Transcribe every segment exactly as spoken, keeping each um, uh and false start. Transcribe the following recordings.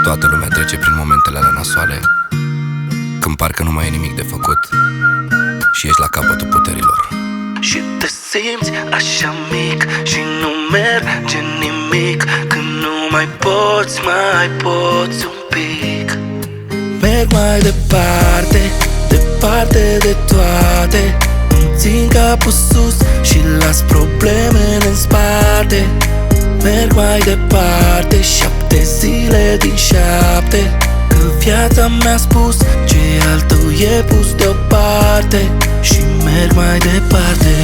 Toată lumea trece prin momentele alea nasoale, când parcă nu mai e nimic de făcut și ești la capătul puterilor. Și te simți așa mic și nu merge nimic, când nu mai poți, mai poți un pic. Merg mai departe, departe de toate, îmi țin capul sus și las problemele în spate. Merg mai departe, șapte zile din șapte, că viața mi-a spus ce al tău e pus deoparte. Și merg mai departe,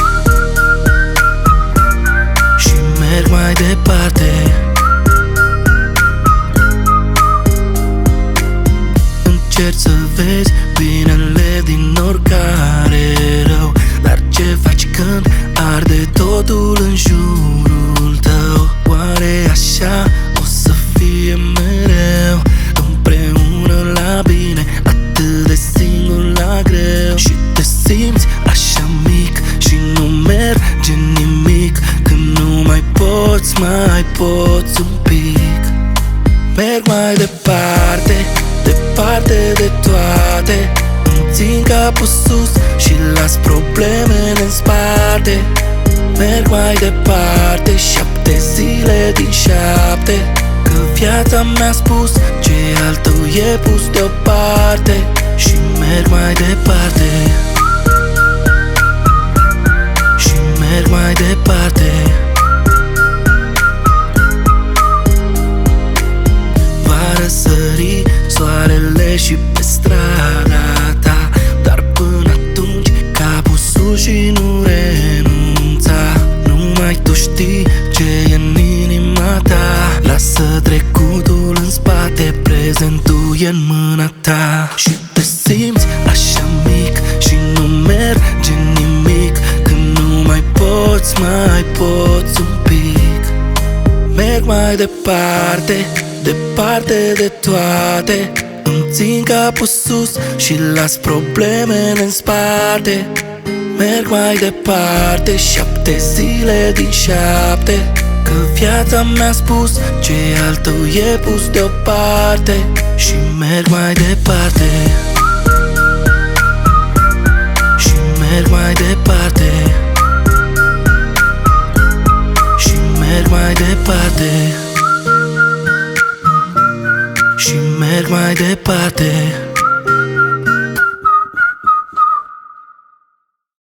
și merg mai departe. Încerci să vezi binele din oricare rău, dar ce faci când arde totul în jurul tău? Oare așa o să fie mereu, împreună la bine, atât de singur la greu? Și te simți așa mic și nu merge nimic, când nu mai poți, mai poți un pic. Merg mai departe, departe de toate, îmi țin capul sus și las problemele în spate. Merg mai departe, șapte zile din șapte, că viața mi-a spus ce al tău e pus deoparte. Și merg mai departe, și merg mai departe. Va răsări soarele și pe strada ta, dar până atunci capul sus și nu renunța. Numai tu știi ce e în inima ta, lasă trecutul în spate, prezentul e în mâna ta. Și te simți așa mic și nu merge nimic, când nu mai poți, mai poți un pic. Merg mai departe, departe de toate, îmi țin capul sus și las problemele în spate. Merg mai departe, șapte zile din șapte, că viața mi-a spus ce al tău e pus deoparte. Și merg mai departe, și merg mai departe, și merg mai departe, și merg mai departe.